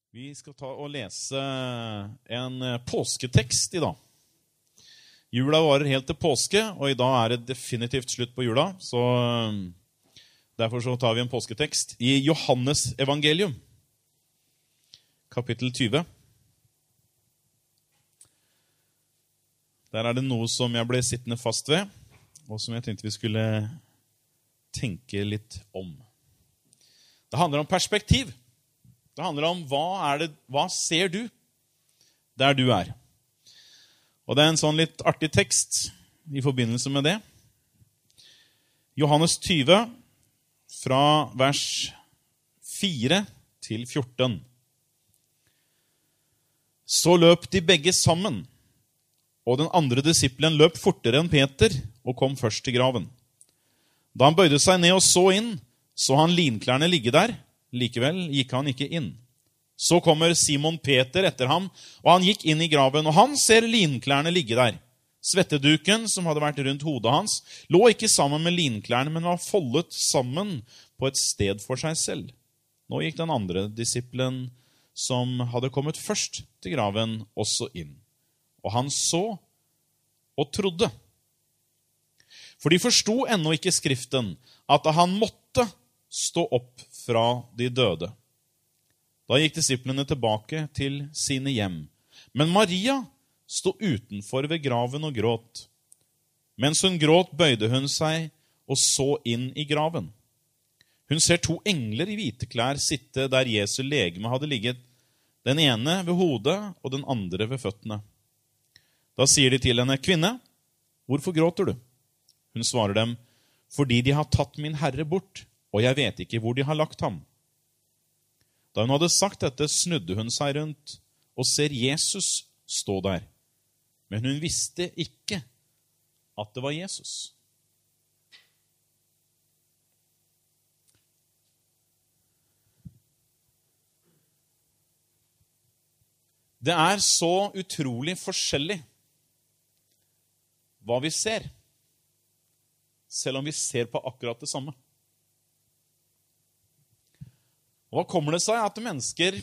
Vi skal ta og lese en påsketekst i dag. Jula varer helt til påske, og i dag er det definitivt slutt på jula, så derfor så tar vi en påsketekst i Johannes evangelium, kapittel 20. Der er det noe som jeg ble sittende fast ved, og som jeg tenkte vi skulle tenke litt om. Det handler om perspektiv. Det handler om hva ser du der du er. Og det er en sånn litt artig tekst i forbindelse med det. Johannes 20, fra vers 4 til 14. Så løp de begge sammen, og den andre disippelen løp fortere enn Peter og kom først til graven. Da han bøyde seg ned og så inn, så han linklærne ligge der. Likevel gikk han ikke inn. Så kommer Simon Peter etter ham, og han gikk inn i graven, og han ser linklærne ligge der. Svetteduken som hadde vært rundt hodet hans, lå ikke sammen med linklærne, men var foldet sammen på et sted for seg selv. Nå gikk den andre disippelen som hadde kommet først til graven, også inn. Og han så og trodde. For de forsto ennå ikke Skriften, at han måtte stå opp fra de døde. Da gikk disiplene tilbake til sine hjem. Men Maria stod utenfor ved graven og gråt. Mens hun gråt, bøyde hun seg og så inn i graven. Hun ser 2 engler i hvite klær sitte der Jesu legeme hadde ligget, den ene ved hodet og den andre ved føttene. Da sier de til henne, «Kvinne, hvorfor gråter du?» Hun svarer dem, «Fordi de har tatt min Herre bort, og jeg vet ikke hvor de har lagt ham.» Da hun hadde sagt dette, snudde hun seg rundt og ser Jesus stå der. Men hun visste ikke at det var Jesus. Det er så utrolig forskjellig hva vi ser, selv om vi ser på akkurat det samme. Og hva kommer det seg at mennesker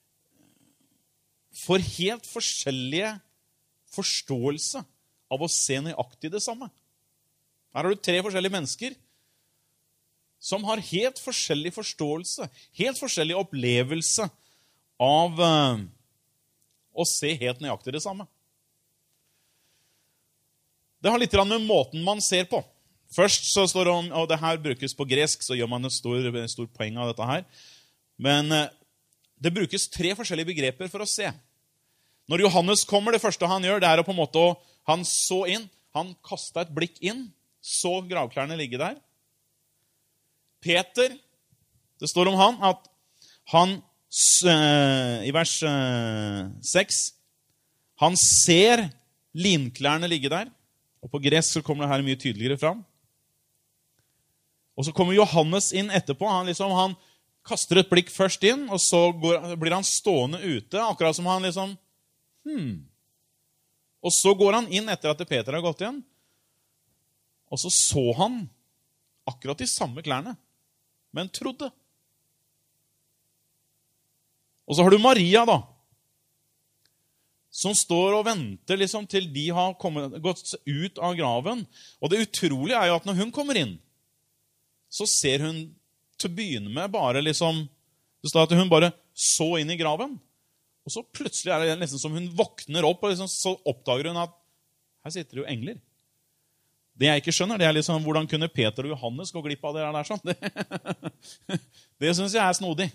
får helt forskjellige forståelse av å se nøyaktig det samme? Her har du 3 forskjellige mennesker som har helt forskjellig forståelse, helt forskjellig opplevelse av å se helt nøyaktig det samme. Det har litt med måten man ser på. Først så står det om, og det her brukes på gresk, så gjør man et stor poeng av dette her. Men det brukes 3 forskjellige begreper for å se. Når Johannes kommer, det første han gjør, det er å på en måte, han så inn, han kastet et blikk inn, så gravklærne ligge der. Peter, det står om han, at han, i vers 6, han ser linklærne ligge der, og på gresk så kommer det her mye tydeligere fram. Og så kommer Johannes inn etterpå, han kaster et blikk først inn, og så blir han stående ute, akkurat som han Og så går han inn etter at Peter har gått igjen, og så han akkurat de samme klærne, men trodde. Og så har du Maria da, som står og venter til de har gått ut av graven. Og det utrolige er jo at når hun kommer inn, så ser hun til å begynne med bare det står at hun bare så inn i graven. Og så plutselig er det nesten som hun våkner opp, og så oppdager hun at her sitter det jo engler. Det jeg ikke skjønner, det er hvordan kunne Peter og Johannes gå glipp av det der sånn? Det synes jeg er snodig.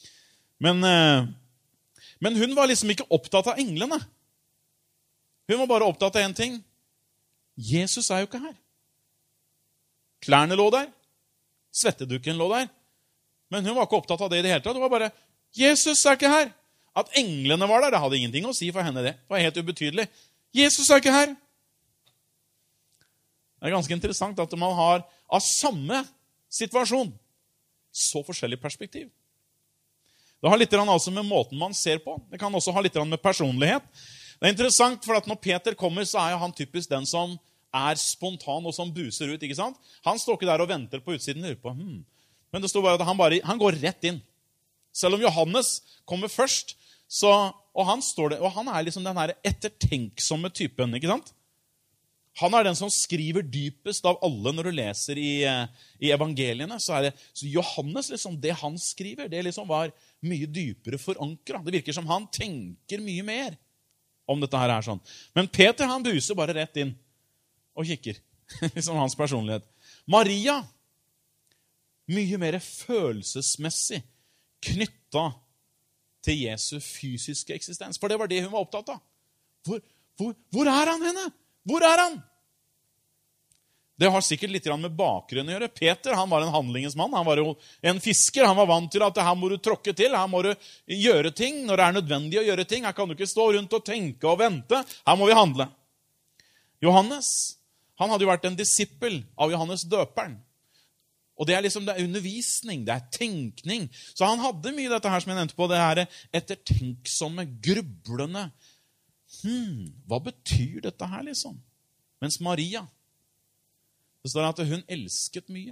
Men hun var ikke opptatt av englene. Hun var bare opptatt av en ting. Jesus er jo ikke her. Klærne lå der. Svettedukken lå der. Men hun var ikke opptatt av det i det hele tatt. Det var bare, Jesus er ikke her. At englene var der, det hadde ingenting å si for henne det. Det var helt ubetydelig. Jesus er ikke her. Det er ganske interessant at man har av samme situasjon så forskjellig perspektiv. Det har litt med måten man ser på. Det kan også ha litt med personlighet. Det er interessant, for at når Peter kommer, så er han typisk den som er spontan og som buser ut, ikke sant? Han står ikke der og venter på utsiden og lurer på, Men det står bare at han går rett inn. Selv om Johannes kommer først, og han liksom den her ettertenksomme typen, ikke sant? Han den som skriver dypest av alle når du leser i evangeliene. Så Johannes, liksom, det han skriver, det liksom var mye dypere forankret. Det virker som han tenker mye mer om dette her sånn. Men Peter, han buser bare rett inn og kikker. Liksom hans personlighet. Maria, mye mer følelsesmessig knyttet til Jesu fysiske eksistens. For det var det hun var opptatt av. Hvor han henne? Hvor han? Det har sikkert litt med bakgrunnen å gjøre. Peter, han var en handlingens mann. Han var jo en fisker. Han var vant til at her må du tråkke til. Her må du gjøre ting når det er nødvendig å gjøre ting. Her kan du ikke stå rundt og tenke og vente. Her må vi handle. Johannes, han hadde jo vært en disippel av Johannes døperen. Og det liksom, det undervisning, det tenkning. Så han hadde mye dette her som jeg nevnte på, det her ettertenksomme, grublende. Hva betyr dette her liksom? Mens Maria, det står at hun elsket mye.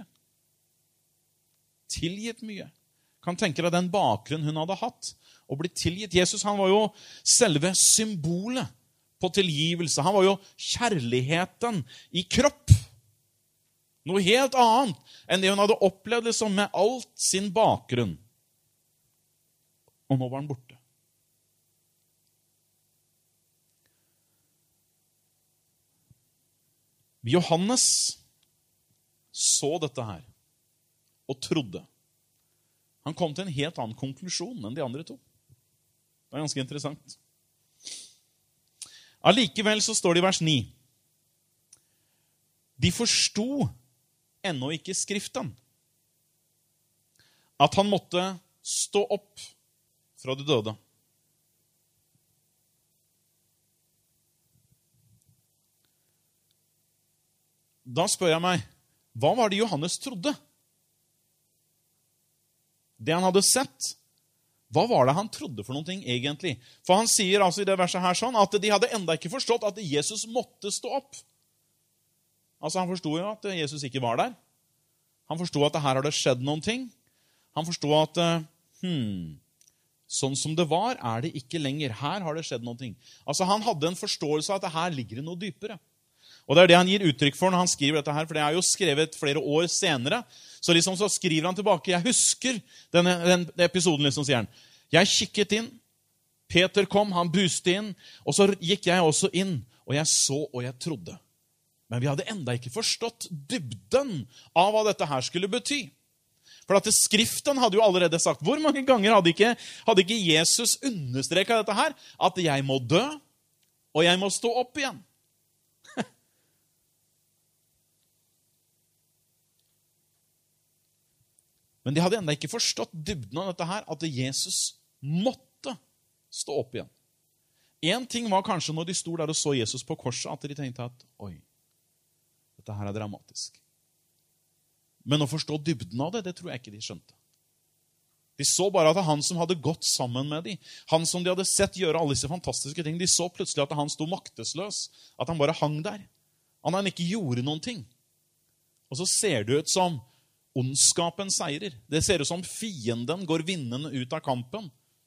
Tilgitt mye. Kan tenke deg den bakgrunnen hun hadde hatt. Og blitt tilgitt. Jesus, han var jo selve symbolet på tilgivelse. Han var jo kjærligheten i kropp. Noe helt annet enn det hun hadde opplevd liksom, med alt sin bakgrunn. Og nå var han borte. Johannes så dette her og trodde. Han kom til en helt annen konklusjon enn de andre to. Det ganske interessant. Allikevel så står det i vers 9. De forstod ennå ikke Skriften. At han måtte stå opp fra de døde. Da spør jeg meg, hva var det Johannes trodde? Det han hadde sett, hva var det han trodde for noe egentlig? For han sier altså i det verset her sånn, at de hadde enda ikke forstått at Jesus måtte stå opp. Altså han forstod jo at Jesus ikke var der. Han forstod at her har det skjedd noen ting. Han forstod at, sånn som det var, er det ikke lenger. Her har det skjedd noen ting. Altså han hadde en forståelse av at her ligger det noe dypere. Og det er det han gir uttrykk for når han skriver dette her, for det er jo skrevet flere år senere. Så liksom så skriver han tilbake, jeg husker den episoden, liksom sier han. Jeg kikket inn, Peter kom, han buste inn, og så gikk jeg også inn, og jeg så, og jeg trodde. Men vi hadde enda ikke forstått dybden av hva dette her skulle bety. For at Skriften hadde jo allerede sagt, hvor mange ganger hadde ikke Jesus understreket dette her, at jeg må dø, og jeg må stå opp igjen. Men de hadde enda ikke forstått dybden av dette her, at Jesus måtte stå opp igjen. En ting var kanskje når de sto der og så Jesus på korset, at de tenkte at, oi, dette her er dramatisk. Men å forstå dybden av det, det tror jeg ikke de skjønte. De så bare at han som hadde gått sammen med dem, han som de hadde sett gjøre alle disse fantastiske ting, de så plutselig at han sto maktesløs, at han bare hang der. Han ikke gjorde noen ting. Og så ser det ut som ondskapen seirer. Det ser ut som fienden går vinnende ut av kampen.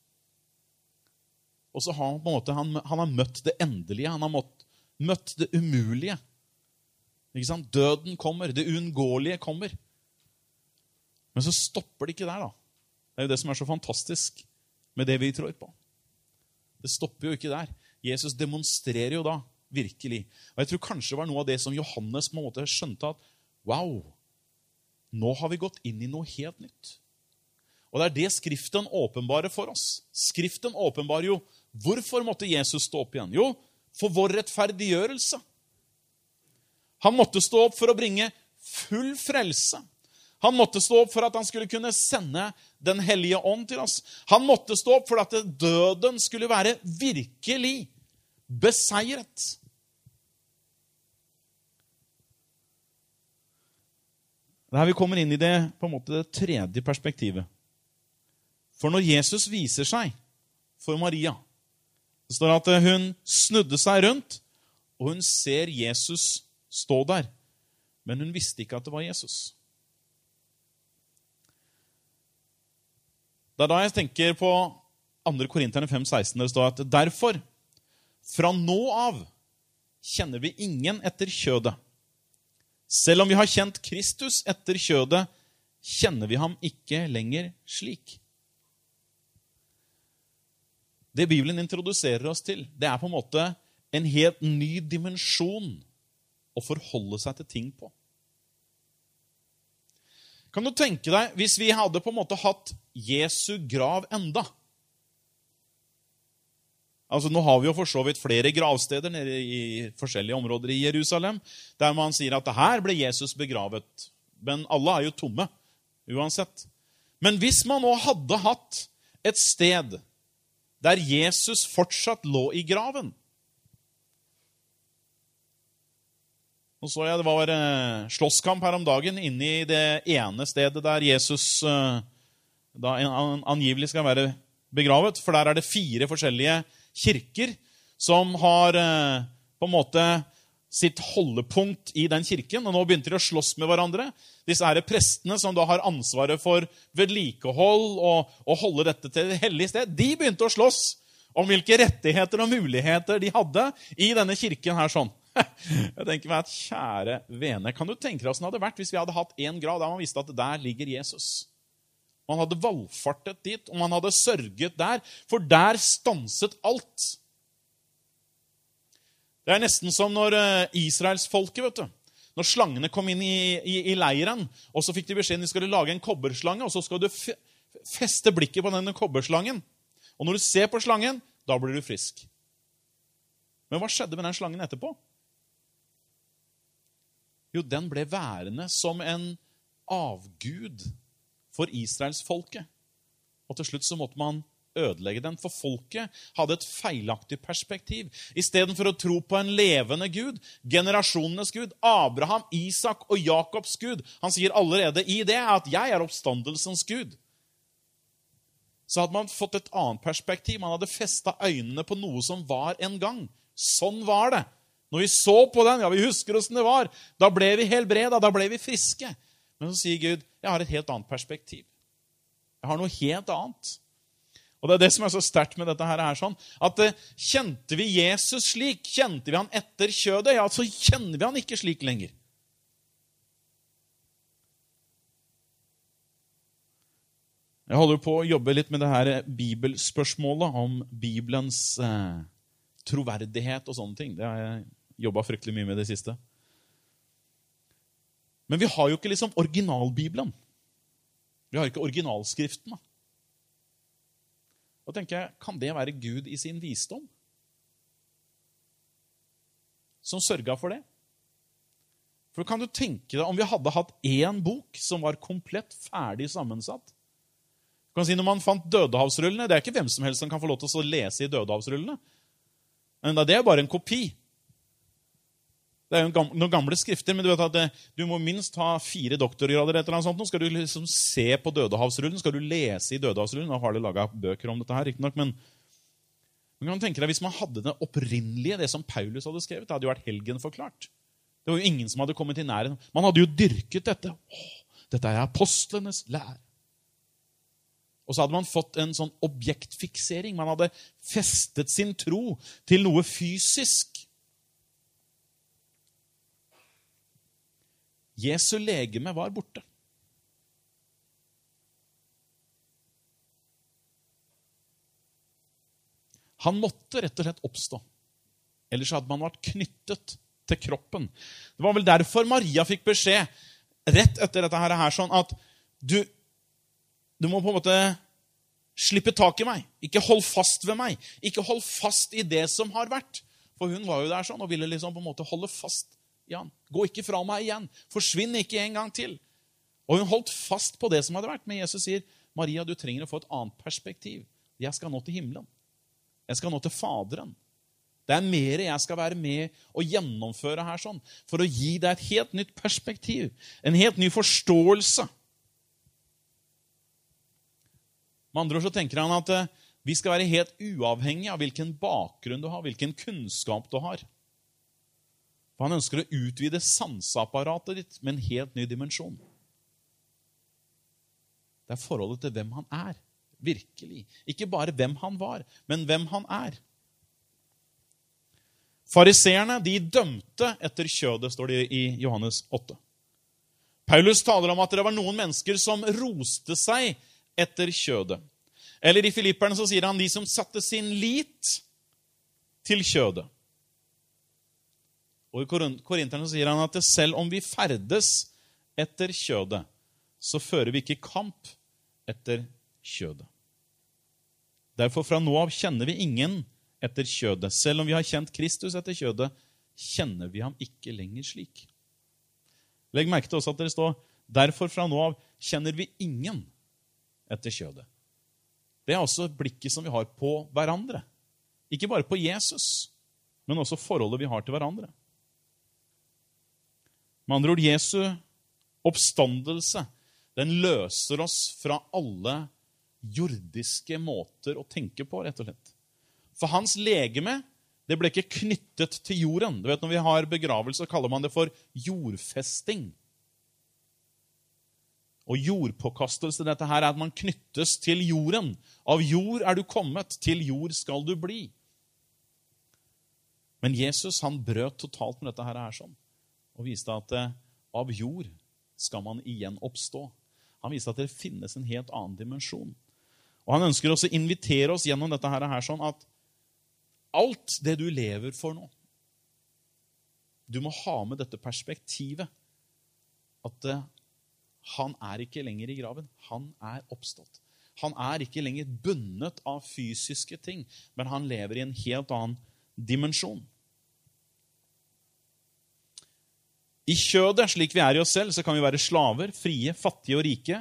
Og så har han på en måte, han har møtt det endelige, han har møtt det umulige. Ikke sant? Døden kommer, det uunngåelige kommer. Men så stopper det ikke der da. Det er jo det som er så fantastisk med det vi tror på. Det stopper jo ikke der. Jesus demonstrerer jo da, virkelig. Og jeg tror kanskje det var noe av det som Johannes på en måte skjønte at, wow, nå har vi gått inn i noe helt nytt. Og det er det Skriften åpenbarer for oss. Skriften åpenbarer jo, hvorfor måtte Jesus stå opp igjen? Jo, for vår rettferdiggjørelse. Han måtte stå opp for å bringe full frelse. Han måtte stå opp for at han skulle kunne sende den hellige ånd til oss. Han måtte stå opp for at døden skulle være virkelig beseiret. Der vi kommer inn i det, på en måte det tredje perspektivet. For når Jesus viser seg for Maria, det står at hun snudde seg rundt, og hun ser Jesus stå der. Men hun visste ikke at det var Jesus. Det da jeg tenker på 2. Korinterne 5,16, der det står at derfor, fra nå av, kjenner vi ingen etter kjødet. Selv om vi har kjent Kristus etter kjødet, kjenner vi ham ikke lenger slik. Det Bibelen introduserer oss til, det på en måte en helt ny dimensjon å forholde seg til ting på. Kan du tenke deg, hvis vi hadde på en måte hatt Jesu grav enda? Altså, nå har vi jo for så vidt flere gravsteder nede i forskjellige områder i Jerusalem, der man sier at her ble Jesus begravet. Men alle jo tomme, uansett. Men hvis man nå hadde hatt et sted der Jesus fortsatt lå i graven. Nå så jeg det var slåsskamp her om dagen inne i det ene stedet der Jesus da angivelig skal være begravet, for der det 4 forskjellige kirker som har på en måte sitt holdepunkt i den kirken, og nå begynte de å slåss med hverandre. Disse prestene som da har ansvaret for vedlikehold og holde dette til et hellig sted, de begynte å slåss om hvilke rettigheter og muligheter de hadde i denne kirken her sånn. Jeg tenker meg at kjære vene, kan du tenke deg hvordan det hadde vært hvis vi hadde hatt en grav der man visste at der ligger Jesus? Man hadde valgfartet dit, og man hadde sørget der, for der stanset alt. Det nesten som når Israelsfolket, vet du, når slangene kom inn i leiren, og så fikk de beskjeden de skulle lage en kobberslange, og så skal du feste blikket på denne kobberslangen. Og når du ser på slangen, da blir du frisk. Men hva skjedde med den slangen etterpå? Jo, den ble værende som en avgud for Israelsfolket. Og til slutt så måtte man ødelegge den, for folket hadde et feilaktig perspektiv. I stedet for å tro på en levende Gud, generasjonenes Gud, Abraham, Isak og Jakobs Gud. Han sier allerede i det at jeg oppstandelsens Gud. Så hadde man fått et annet perspektiv. Man hadde festet øynene på noe som var en gang. Sånn var det. Når vi så på den, ja, vi husker hvordan det var. Da ble vi helbreda, da ble vi friske. Men så sier Gud, jeg har et helt annet perspektiv. Jeg har noe helt annet. Og det det som så sterkt med dette her sånn, at kjente vi Jesus slik, kjente vi han etter kjødet, ja, så kjenner vi han ikke slik lenger. Jeg holder på å jobbe litt med det her bibelspørsmålet om Bibelens troverdighet og sånne ting. Det har jeg jobbet fryktelig mye med det siste. Men vi har jo ikke liksom originalbibelen. Vi har ikke originalskriftene. Da tenker jeg, kan det være Gud i sin visdom? Som sørget for det? For kan du tenke deg om vi hadde hatt en bok som var komplett ferdig sammensatt? Du kan si når man fant Dødehavsrullene, det ikke hvem som helst som kan få lov til å lese i Dødehavsrullene. Men det bare en kopi. Det jo noen gamle skrifter, men du vet at du må minst ha 4 doktorgrader eller noe sånt. Nå skal du liksom se på Dødehavsrullen, skal du lese i Dødehavsrullen. Nå har de laget bøker om dette her, ikke nok, men kan du tenke deg hvis man hadde det opprinnelige, det som Paulus hadde skrevet, det hadde jo vært helgenforklart. Det var jo ingen som hadde kommet i nærheten. Man hadde jo dyrket dette. Dette apostlenes lære. Og så hadde man fått en sånn objektfiksering. Man hadde festet sin tro til noe fysisk. Jesu legeme var borte. Han måtte rett og slett oppstå. Ellers hadde man vært knyttet til kroppen. Det var vel derfor Maria fikk beskjed rett etter dette her sånn at du må på en måte slippe tak i meg. Ikke hold fast ved meg. Ikke hold fast i det som har vært. For hun var jo der sånn og ville liksom på en måte holde fast. Ja, gå ikke fra meg igjen. Forsvinn ikke en gang til. Og hun holdt fast på det som hadde vært. Men Jesus sier, Maria, du trenger å få et annet perspektiv. Jeg skal nå til himmelen. Jeg skal nå til Faderen. Det mer jeg skal være med og gjennomføre her sånn, for å gi deg et helt nytt perspektiv. En helt ny forståelse. Med andre ord så tenker han at vi skal være helt uavhengig av hvilken bakgrunn du har, hvilken kunnskap du har. For han ønsker å utvide sanseapparatet ditt med en helt ny dimensjon. Det forholdet til hvem han virkelig. Ikke bare hvem han var, men hvem han er. Fariseerne, de dømte etter kjødet, står det i Johannes 8. Paulus taler om at det var noen mennesker som roste seg etter kjødet. Eller i Filipperne så sier han de som satte sin lit til kjødet. Og i Korinterne så sier han at selv om vi ferdes etter kjødet, så fører vi ikke kamp etter kjødet. Derfor fra nå av kjenner vi ingen etter kjødet. Selv om vi har kjent Kristus etter kjødet, kjenner vi ham ikke lenger slik. Legg merke til også at det står, derfor fra nå av kjenner vi ingen etter kjødet. Det er også blikket som vi har på hverandre. Ikke bare på Jesus, men også forholdet vi har til hverandre. Med andre ord, Jesu oppstandelse, den løser oss fra alle jordiske måter å tenke på, rett og slett. For hans legeme, det ble ikke knyttet til jorden. Du vet, når vi har begravelse, kaller man det for jordfesting. Og jordpåkastelse, dette her er at man knyttes til jorden. Av jord er du kommet, til jord skal du bli. Men Jesus, han brøt totalt med dette her sånn, og viste at av jord skal man igjen oppstå. Han viste at det finnes en helt annen dimensjon. Og han ønsker også å invitere oss gjennom dette her sånn at alt det du lever for nå, du må ha med dette perspektivet, at han er ikke lenger i graven, han er oppstått. Han er ikke lenger bundet av fysiske ting, men han lever i en helt annen dimensjon. I kjødet, slik vi er i oss selv, så kan vi være slaver, frie, fattige og rike.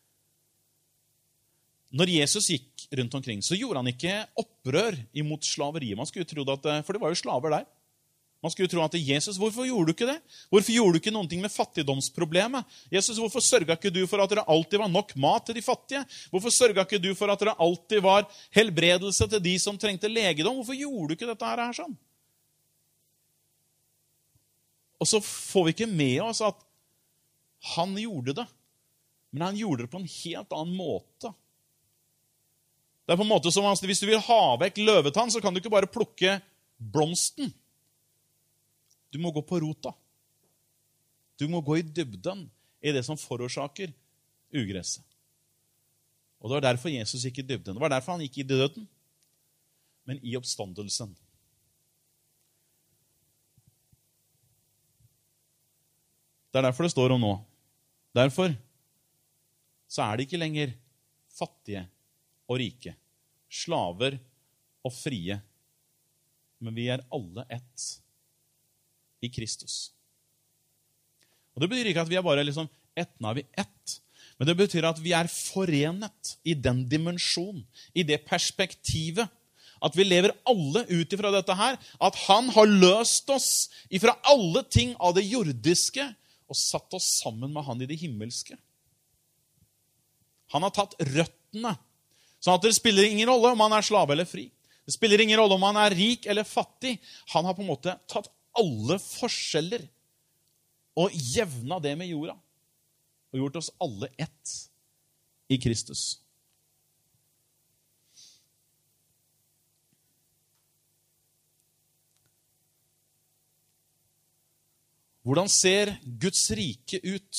Når Jesus gikk rundt omkring, så gjorde han ikke opprør imot slaveriet. Man skulle tro at, for det var jo slaver der. Man skulle tro at Jesus, hvorfor gjorde du ikke det? Hvorfor gjorde du ikke noen ting med fattigdomsproblemet? Jesus, hvorfor sørget ikke du for at det alltid var nok mat til de fattige? Hvorfor sørget ikke du for at det alltid var helbredelse til de som trengte legedom? Hvorfor gjorde du ikke dette her sånn? Og så får vi ikke med oss at han gjorde det, men han gjorde det på en helt annen måte. Det er på en måte som at hvis du vil ha vekk løvetann, så kan du ikke bare plukke blomsten. Du må gå på rota. Du må gå i dybden i det som forårsaker ugresset. Og det var derfor Jesus gikk i dybden. Det var derfor han gikk i døden, men i oppstandelsen. Det er derfor det står om nå. Derfor så er det ikke lenger fattige og rike, slaver og frie, men vi er alle ett i Kristus. Og det betyr ikke at vi er bare ett, nå er vi ett, men det betyr at vi er forenet i den dimensjonen, i det perspektivet, at vi lever alle ut ifra dette her, at han har løst oss ifra alle ting av det jordiske, og satt oss sammen med han i det himmelske. Han har tatt røttene, sånn at det spiller ingen rolle om han er slave eller fri. Det spiller ingen rolle om han er rik eller fattig. Han har på en måte tatt alle forskjeller og jevna det med jorda, og gjort oss alle ett i Kristus. Hvordan ser Guds rike ut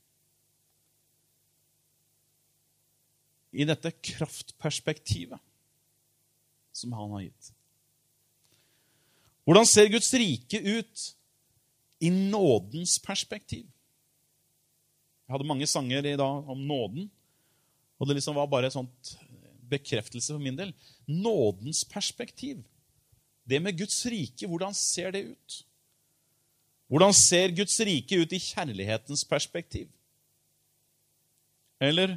i dette kraftperspektivet som han har gitt? Hvordan ser Guds rike ut i nådens perspektiv? Jeg hadde mange sanger i dag om nåden, og det var bare et sånt bekreftelse for min del. Nådens perspektiv. Det med Guds rike, hvordan ser det ut? Hvordan ser Guds rike ut i kjærlighetens perspektiv? Eller,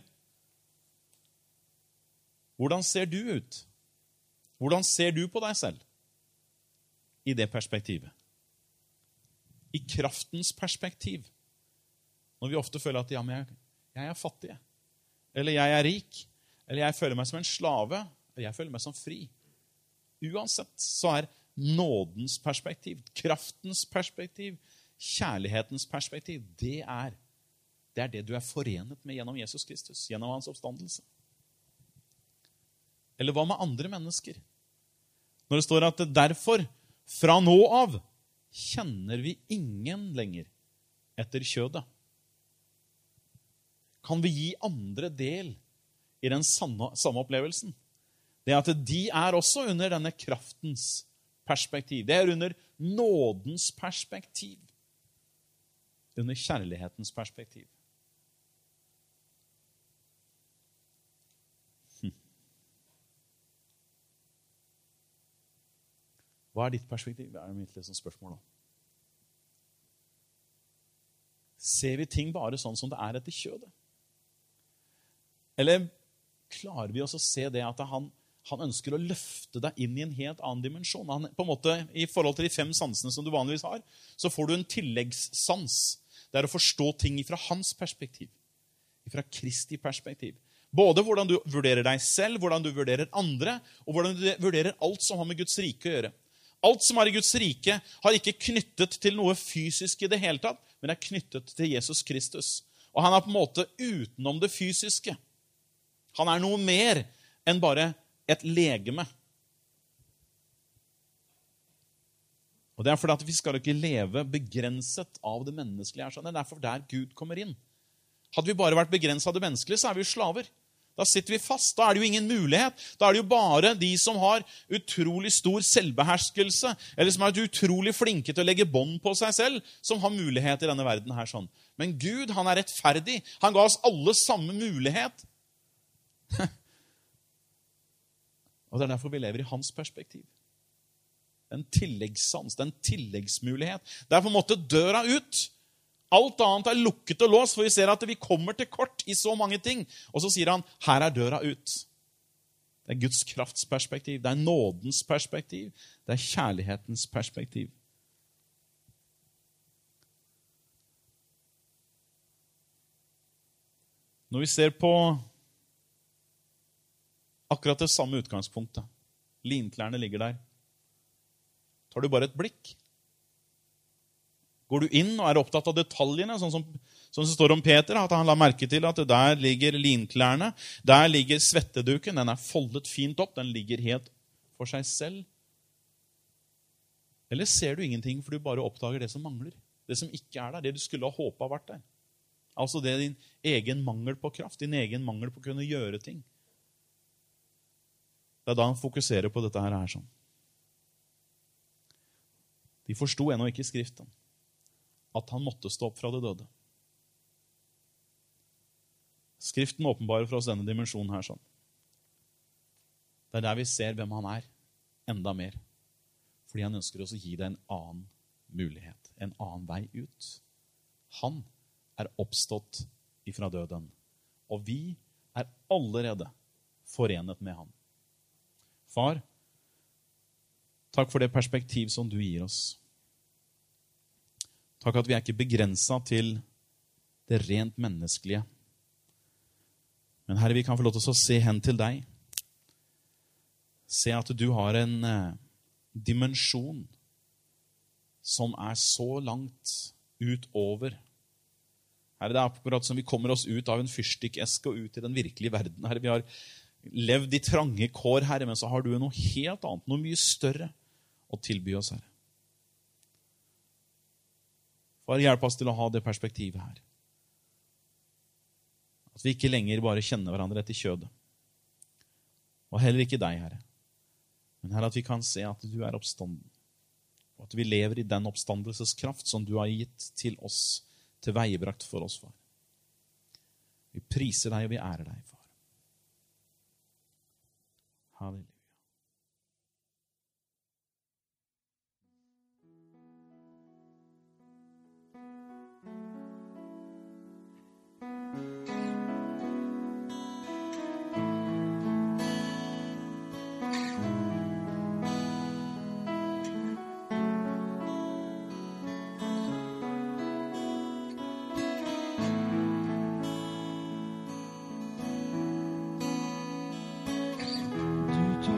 hvordan ser du ut? Hvordan ser du på deg selv i det perspektivet? I kraftens perspektiv. Når vi ofte føler at ja, men jeg er fattig, eller jeg er rik, eller jeg føler meg som en slave, eller jeg føler meg som fri. Uansett så er nådens perspektiv, kraftens perspektiv, kjærlighetens perspektiv, det er det du er forenet med gjennom Jesus Kristus, gjennom hans oppstandelse. Eller hva med andre mennesker? Når det står at derfor, fra nå av, kjenner vi ingen lenger etter kjødet. Kan vi gi andre del i den samme opplevelsen? Det at de også under denne kraftens perspektiv. Det under nådens perspektiv. Under kjærlighetens perspektiv. Hva ditt perspektiv? Det mitt spørsmål da. Ser vi ting bare sånn som det etter kjødet? Eller klarer vi også å se det at han ønsker å løfte deg inn i en helt annen dimensjon? På en måte, i forhold til de 5 sansene som du vanligvis har, så får du en tilleggssans. Det å forstå ting fra hans perspektiv, fra Kristi perspektiv. Både hvordan du vurderer deg selv, hvordan du vurderer andre, og hvordan du vurderer alt som har med Guds rike å gjøre. Alt som er i Guds rike har ikke knyttet til noe fysisk i det hele tatt, men er knyttet til Jesus Kristus. Og han er på en måte utenom det fysiske. Han er noe mer enn bare et legeme. Og det er fordi at vi skal ikke leve begrenset av det menneskelige. Det er derfor der Gud kommer inn. Hadde vi bare vært begrenset av det menneskelige, så er vi jo slaver. Da sitter vi fast, da er det jo ingen mulighet. Da er det jo bare de som har utrolig stor selvbeherskelse, eller som er utrolig flinke til å legge bånd på seg selv, som har mulighet i denne verden her sånn. Men Gud, han er rettferdig. Han ga oss alle samme mulighet. Og det er derfor vi lever i hans perspektiv. En tilleggssans, en tilleggsmulighet. Det er på en måte døra ut. Alt annet er lukket og låst, for vi ser at vi kommer til kort i så mange ting. Og så sier han, her er døra ut. Det er Guds kraftsperspektiv, det er nådens perspektiv, det er kjærlighetens perspektiv. Når vi ser på akkurat det samme utgangspunktet, linklærne ligger der, tar du bare et blikk. Går du inn og er opptatt av detaljene, sånn som det står om Peter, at han la merke til at der ligger linklærne, der ligger svetteduken, den er foldet fint opp, den ligger helt for seg selv. Eller ser du ingenting, for du bare oppdager det som mangler, det som ikke er der, det du skulle ha håpet vært der. Altså det er din egen mangel på kraft, din egen mangel på å kunne gjøre ting. Det er da han fokuserer på dette her sånn. De forstod ennå ikke i Skriften at han måtte stå opp fra det døde. Skriften åpenbarer for oss denne dimensjonen her sånn. Det er der vi ser hvem han er, enda mer. Fordi han ønsker oss å gi deg en annen mulighet, en annen vei ut. Han er oppstått ifra døden, og vi er allerede forenet med han. Far, takk for det perspektiv som du gir oss. Takk at vi er ikke begrenset til det rent menneskelige. Men Herre, vi kan få lov til å se hen til deg. Se at du har en dimensjon som er så langt utover. Herre, det er akkurat som vi kommer oss ut av en fyrstikkeske og ut i den virkelige verden. Herre, vi har levd i trange kår, Herre, men så har du noe helt annet, noe mye større å tilby oss, Herre. Far, hjelp oss til å ha det perspektivet her. At vi ikke lenger bare kjenner hverandre etter kjødet. Og heller ikke deg, Herre. Men Herre, at vi kan se at du er oppstanden. Og at vi lever i den oppstandelseskraft som du har gitt til oss, til veiebrakt for oss, far. Vi priser deg og vi ærer deg, far. Halleluja. Du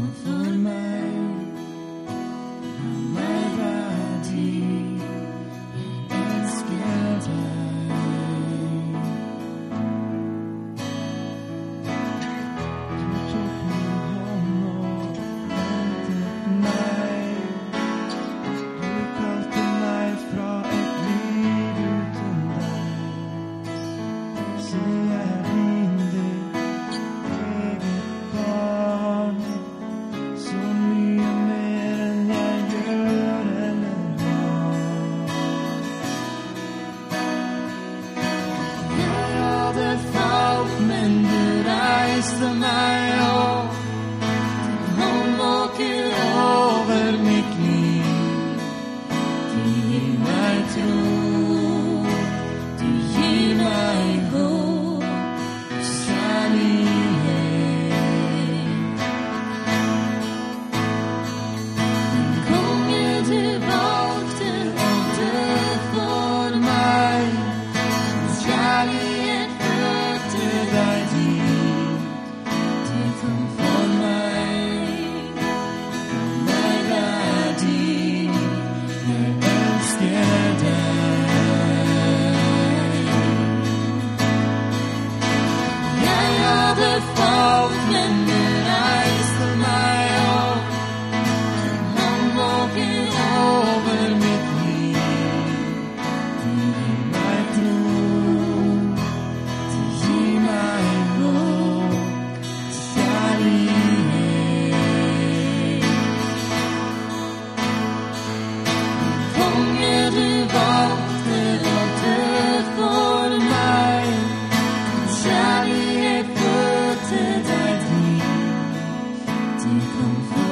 Kärlighet födde dig dit, det kom för